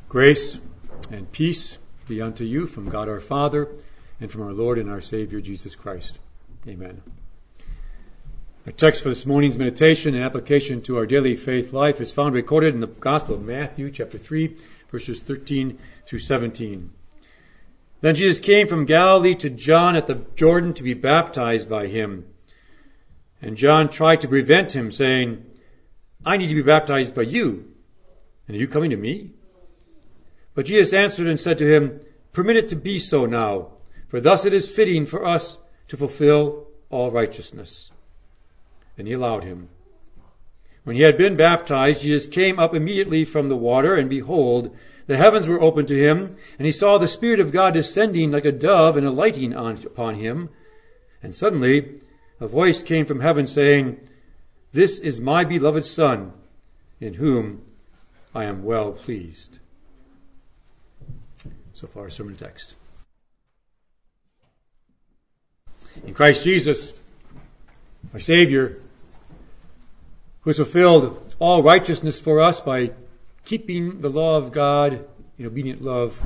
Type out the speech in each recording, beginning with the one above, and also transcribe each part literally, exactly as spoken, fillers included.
Grace and peace be unto you from God our Father and from our Lord and our Savior Jesus Christ. Amen. Our text for this morning's meditation and application to our daily faith life is found recorded in the Gospel of Matthew, chapter three, verses thirteen through seventeen. Then Jesus came from Galilee to John at the Jordan to be baptized by him. And John tried to prevent him, saying, I need to be baptized by you, and are you coming to me? But Jesus answered and said to him, Permit it to be so now, for thus it is fitting for us to fulfill all righteousness. And he allowed him. When he had been baptized, Jesus came up immediately from the water, and behold, the heavens were opened to him, and he saw the Spirit of God descending like a dove and alighting on, upon him. And suddenly a voice came from heaven saying, This is my beloved Son, in whom I am well pleased. So far, our sermon text. In Christ Jesus, our Savior, who has fulfilled all righteousness for us by keeping the law of God in obedient love,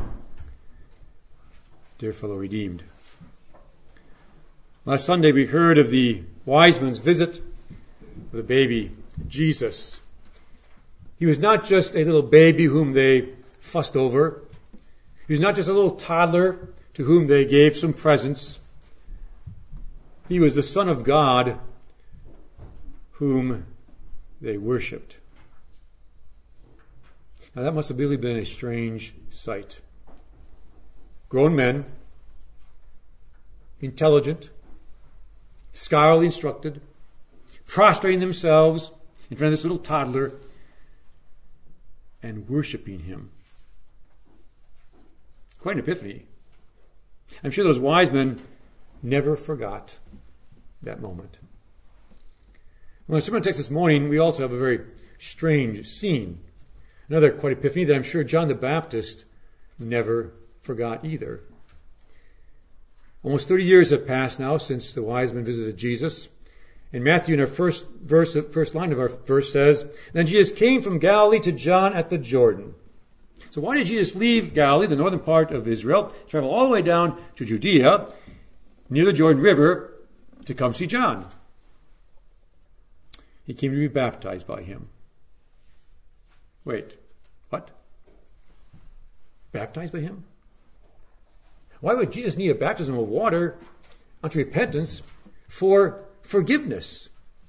dear fellow redeemed. Last Sunday we heard of the wise men's visit with the baby Jesus. He was not just a little baby whom they fussed over. He was not just a little toddler to whom they gave some presents. He was the Son of God whom they worshipped. Now that must have really been a strange sight. Grown men, intelligent, scholarly instructed, prostrating themselves in front of this little toddler and worshiping him. Quite an epiphany. I'm sure those wise men never forgot that moment. Well, in the sermon text this morning, we also have a very strange scene. Another quite epiphany that I'm sure John the Baptist never forgot either. Almost thirty years have passed now since the wise men visited Jesus. And Matthew, in our first verse, first line of our verse says, Then Jesus came from Galilee to John at the Jordan. So why did Jesus leave Galilee, the northern part of Israel, travel all the way down to Judea, near the Jordan River, to come see John? He came to be baptized by him. Wait, what? Baptized by him? Why would Jesus need a baptism of water unto repentance for forgiveness?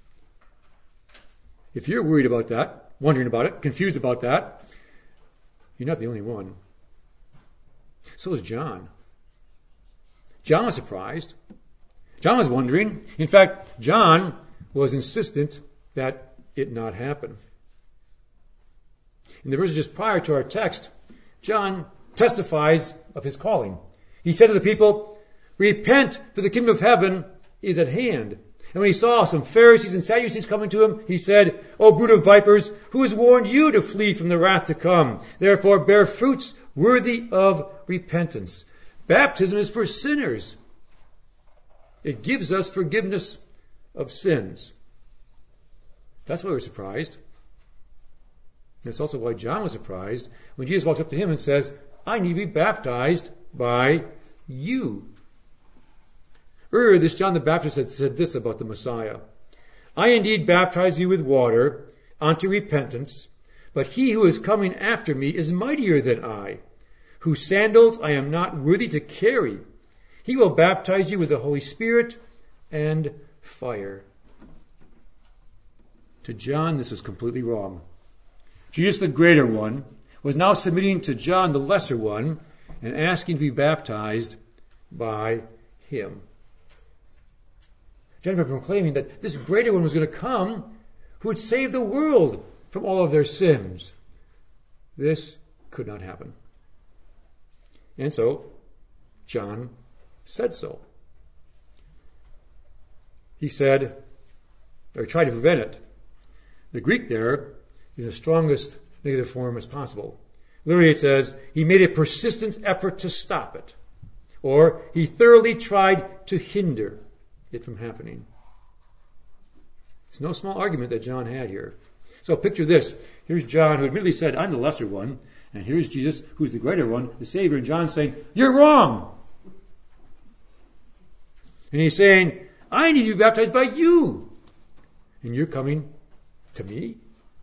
If you're worried about that, wondering about it, confused about that, you're not the only one. So is John. John was surprised. John was wondering. In fact, John was insistent that it not happen. In the verses just prior to our text, John testifies of his calling. He said to the people, Repent, for the kingdom of heaven is at hand. And when he saw some Pharisees and Sadducees coming to him, he said, O brood of vipers, who has warned you to flee from the wrath to come? Therefore bear fruits worthy of repentance. Baptism is for sinners. It gives us forgiveness of sins. That's why we're surprised. That's also why John was surprised when Jesus walks up to him and says, I need to be baptized by you. Earlier, this John the Baptist had said this about the Messiah. I indeed baptize you with water unto repentance, but he who is coming after me is mightier than I, whose sandals I am not worthy to carry. He will baptize you with the Holy Spirit and fire. To John, this was completely wrong. Jesus, the greater one, was now submitting to John, the lesser one, and asking to be baptized by him. John was proclaiming that this greater one was going to come who would save the world from all of their sins. This could not happen. And so, John said so. He said, or tried to prevent it. The Greek there is the strongest negative form as possible. Literally it says, he made a persistent effort to stop it. Or he thoroughly tried to hinder it from happening. It's no small argument that John had here. So picture this. Here's John, who admittedly said, I'm the lesser one, And here's Jesus, who's the greater one, the Savior, and John saying, you're wrong. And he's saying, I need to be baptized by you. And you're coming to me?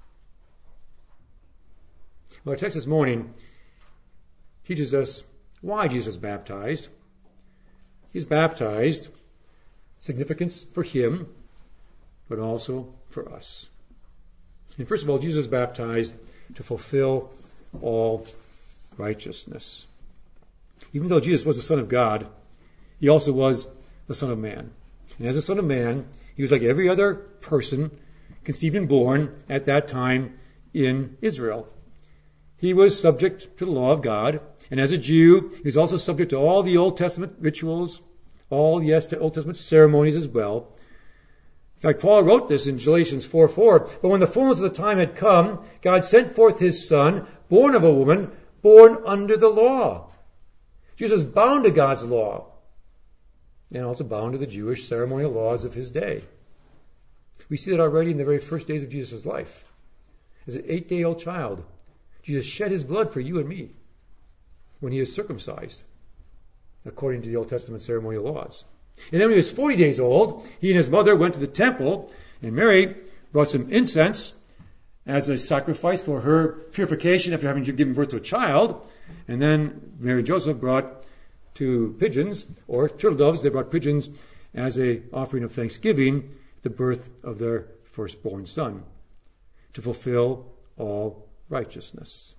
Well, our text this morning teaches us why Jesus was baptized. He's baptized, significance for him, but also for us. And first of all, Jesus was baptized to fulfill all righteousness. Even though Jesus was the Son of God, he also was the Son of Man. And as the Son of Man, he was like every other person conceived and born at that time in Israel. He was subject to the law of God, and as a Jew, he was also subject to all the Old Testament rituals, all the Old Testament ceremonies as well. In fact, Paul wrote this in Galatians four four. But when the fullness of the time had come, God sent forth his Son, born of a woman, born under the law. Jesus was bound to God's law, and also bound to the Jewish ceremonial laws of his day. We see that already in the very first days of Jesus' life. As an eight-day-old child, Jesus shed his blood for you and me when he is circumcised, according to the Old Testament ceremonial laws. And then when he was forty days old, he and his mother went to the temple, and Mary brought some incense as a sacrifice for her purification after having given birth to a child. And then Mary and Joseph brought two pigeons, or turtle doves. They brought pigeons as an offering of thanksgiving, the birth of their firstborn son, to fulfill all righteousness.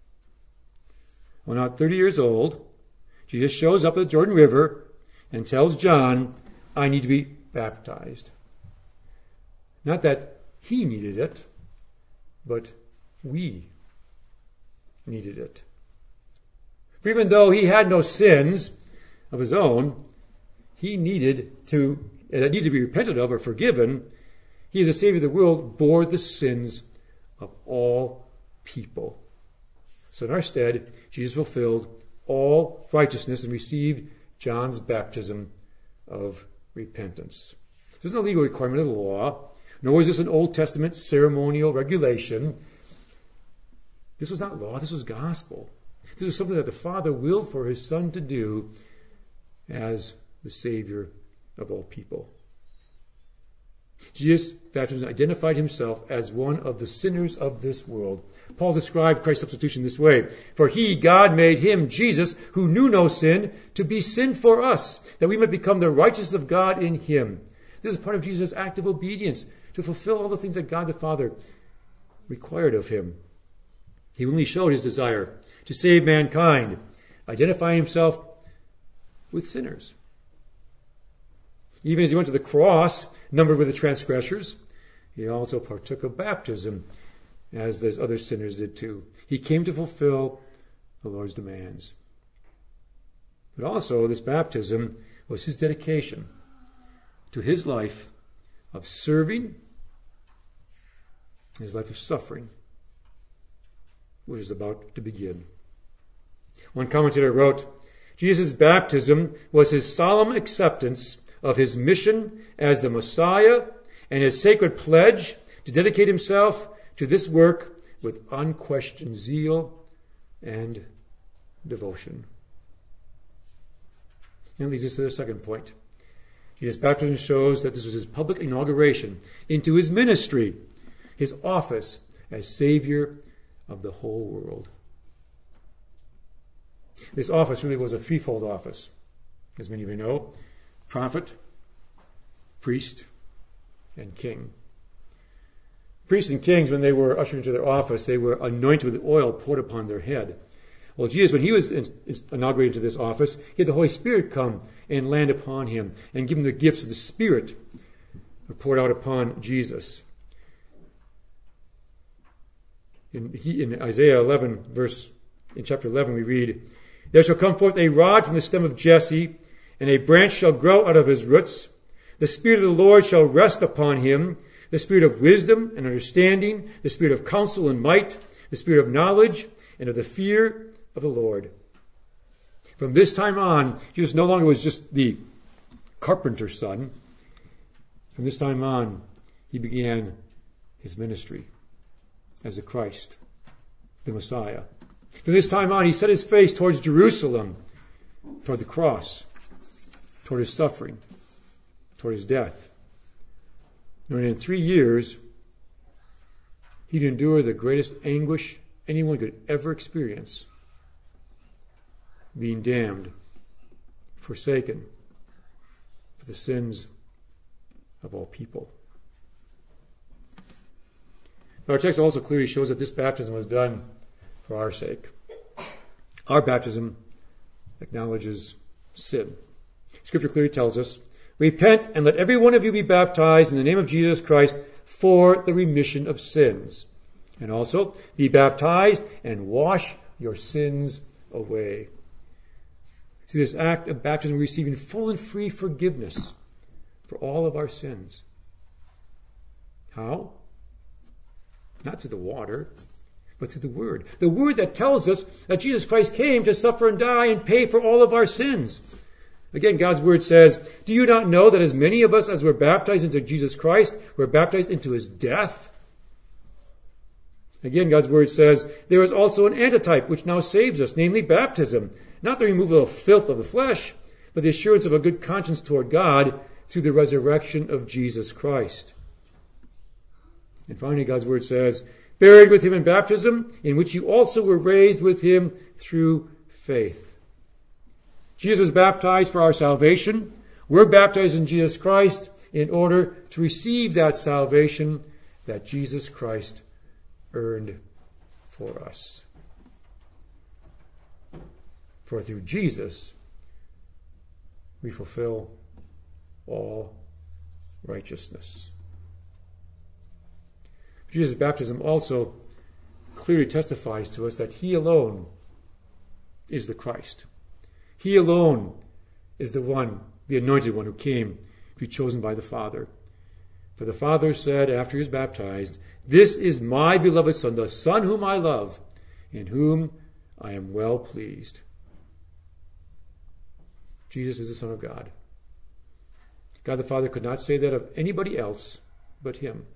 When not thirty years old, Jesus shows up at the Jordan River and tells John, I need to be baptized. Not that he needed it, but we needed it. For even though he had no sins of his own, he needed to, that needed to be repented of or forgiven. He, as a Savior of the world, bore the sins of all people. So in our stead, Jesus fulfilled all righteousness and received John's baptism of repentance. There's no legal requirement of the law, nor is this an Old Testament ceremonial regulation. This was not law, this was gospel. This was something that the Father willed for his Son to do as the Savior of all people. Jesus' baptism identified himself as one of the sinners of this world. Paul described Christ's substitution this way. For he, God, made him, Jesus, who knew no sin, to be sin for us, that we might become the righteousness of God in him. This is part of Jesus' act of obedience, to fulfill all the things that God the Father required of him. He only showed his desire to save mankind, identifying himself with sinners. Even as he went to the cross, numbered with the transgressors, he also partook of baptism, as those other sinners did too. He came to fulfill the Lord's demands. But also, this baptism was his dedication to his life of serving, his life of suffering, which is about to begin. One commentator wrote, Jesus' baptism was his solemn acceptance of his mission as the Messiah and his sacred pledge to dedicate himself to this work with unquestioned zeal and devotion. And leads us to the second point. Jesus' baptism shows that this was his public inauguration into his ministry, his office as Savior of the whole world. This office really was a threefold office, as many of you know: prophet, priest, and king. Priests and kings, when they were ushered into their office, they were anointed with oil poured upon their head. Well, Jesus, when he was inaugurated into this office, he had the Holy Spirit come and land upon him and give him the gifts of the Spirit poured out upon Jesus. In, he, in Isaiah eleven, verse in chapter eleven, we read, "There shall come forth a rod from the stem of Jesse, and a branch shall grow out of his roots. The Spirit of the Lord shall rest upon him, the Spirit of wisdom and understanding, the Spirit of counsel and might, the Spirit of knowledge and of the fear of the Lord." From this time on, Jesus no longer was just the carpenter's son. From this time on, he began his ministry as the Christ, the Messiah, From this time on, he set his face towards Jerusalem, toward the cross, toward his suffering, toward his death. And in three years, he'd endure the greatest anguish anyone could ever experience, being damned, forsaken for the sins of all people. But our text also clearly shows that this baptism was done for our sake. Our baptism acknowledges sin. Scripture clearly tells us, "Repent and let every one of you be baptized in the name of Jesus Christ for the remission of sins. And also, be baptized and wash your sins away." See, this act of baptism, receiving full and free forgiveness for all of our sins. How? Not through the water, but through the Word. The Word that tells us that Jesus Christ came to suffer and die and pay for all of our sins. Again, God's Word says, "Do you not know that as many of us as were baptized into Jesus Christ were baptized into His death?" Again, God's Word says, "There is also an antitype which now saves us, namely baptism, not the removal of filth of the flesh, but the assurance of a good conscience toward God through the resurrection of Jesus Christ." And finally, God's Word says, "Buried with Him in baptism, in which you also were raised with Him through faith." Jesus was baptized for our salvation. We're baptized in Jesus Christ in order to receive that salvation that Jesus Christ earned for us. For through Jesus, we fulfill all righteousness. Jesus' baptism also clearly testifies to us that He alone is the Christ. He alone is the one, the anointed one who came to be chosen by the Father. For the Father said after He was baptized, "This is my beloved Son, the Son whom I love, in whom I am well pleased." Jesus is the Son of God. God the Father could not say that of anybody else but Him.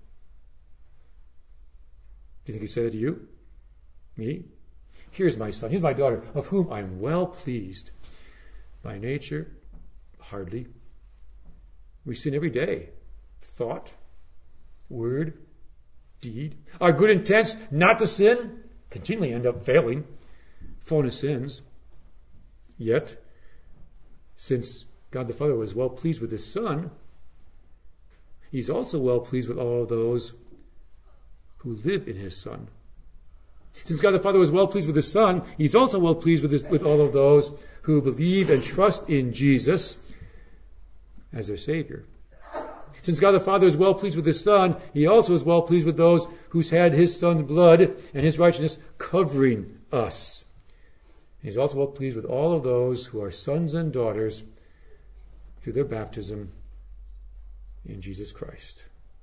Do you think He'd say that to you? Me? "Here's my son, here's my daughter, of whom I am well pleased." By nature, hardly. We sin every day. Thought, word, deed. Our good intents not to sin continually end up failing, falling in sins. Yet, since God the Father was well pleased with His Son, He's also well pleased with all of those who live in His Son. Since God the Father was well pleased with His Son, He's also well pleased with, his, with all of those who believe and trust in Jesus as their Savior. Since God the Father is well pleased with His Son, He also is well pleased with those who's had His Son's blood and His righteousness covering us. He's also well pleased with all of those who are sons and daughters through their baptism in Jesus Christ.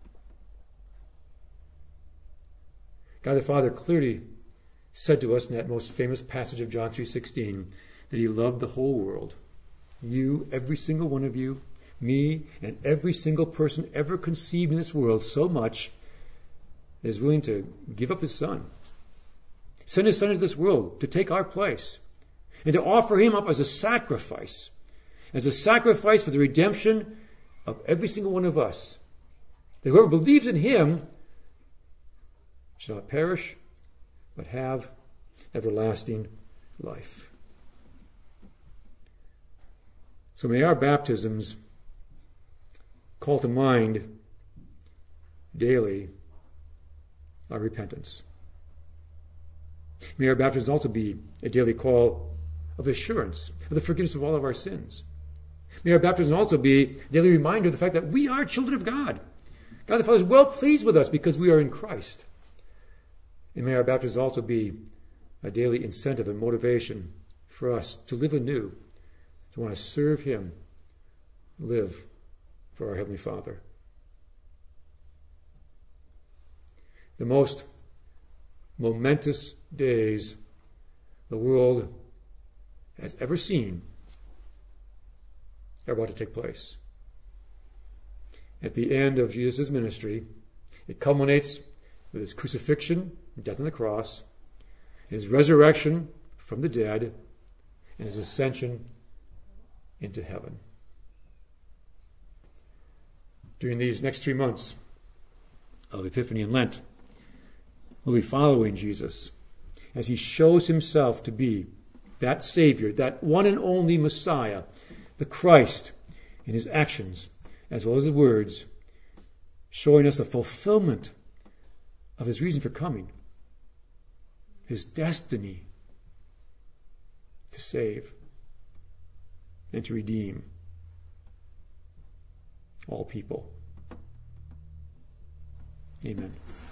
God the Father clearly said to us in that most famous passage of John three sixteen that He loved the whole world. You, every single one of you, me, and every single person ever conceived in this world so much that is willing to give up His Son, send His Son into this world to take our place, and to offer Him up as a sacrifice, as a sacrifice for the redemption of every single one of us. That whoever believes in Him shall not perish, but have everlasting life. So may our baptisms call to mind daily our repentance. May our baptisms also be a daily call of assurance of the forgiveness of all of our sins. May our baptisms also be a daily reminder of the fact that we are children of God. God the Father is well pleased with us because we are in Christ. And may our baptisms also be a daily incentive and motivation for us to live anew, to want to serve Him, live for our Heavenly Father. The most momentous days the world has ever seen are about to take place. At the end of Jesus' ministry, it culminates with His crucifixion, death on the cross, his resurrection from the dead, and his ascension into heaven. During these next three months of Epiphany and Lent, we'll be following Jesus as he shows himself to be that Savior, that one and only Messiah, the Christ, in his actions as well as his words, showing us the fulfillment of his reason for coming, his destiny to save and to redeem all people. Amen.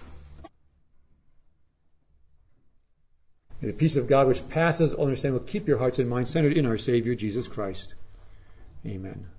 May the peace of God, which passes all understanding, will keep your hearts and minds centered in our Savior, Jesus Christ. Amen.